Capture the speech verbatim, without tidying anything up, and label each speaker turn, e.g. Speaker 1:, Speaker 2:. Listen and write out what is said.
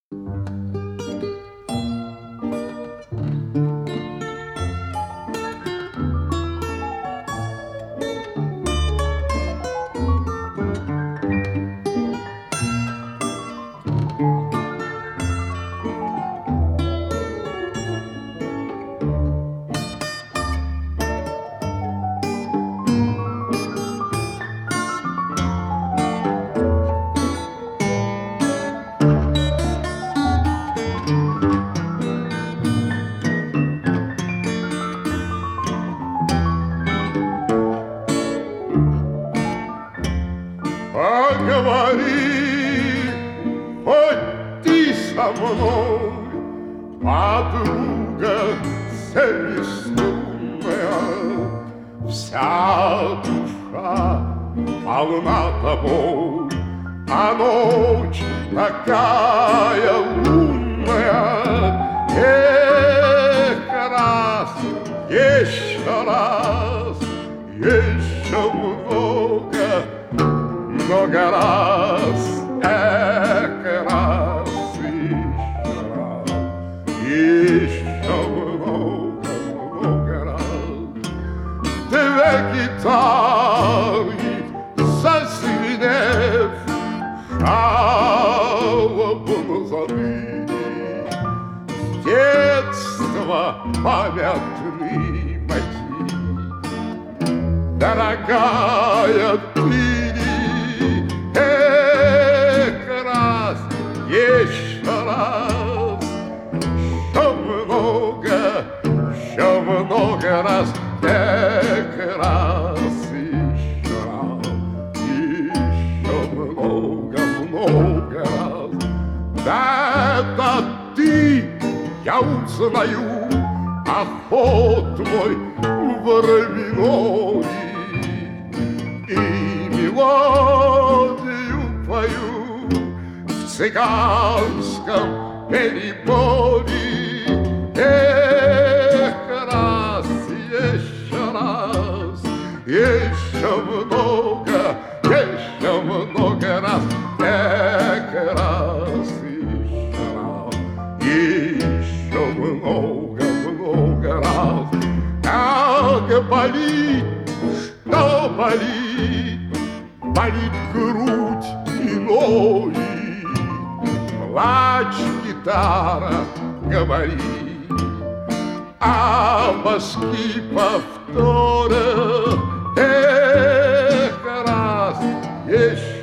Speaker 1: Поговори, хоть ты со мной, подруга семиструнная, вся душа полна тобой, а ночь такая лунная. Эх, раз, еще раз, еще много, много раз, эх, раз, еще раз, еще много, много раз. Две гитары, зазвенев, жалобно заныли, с детства памятный мотив. Дорогая ты, эх, раз, еще раз, еще много, еще много раз, эх, раз, еще раз, еще много, много раз. Да это ты, я узнаю, охот мой воровиной, и мелодию твою в цыганском переборе. Эх, раз, еще раз, еще много, еще много раз, эх, раз, еще раз, еще много, много раз. Как болит, что болит, болит грудь и ноги. Плачь, гитара, говори, а башки повторят. Эх, раз, еще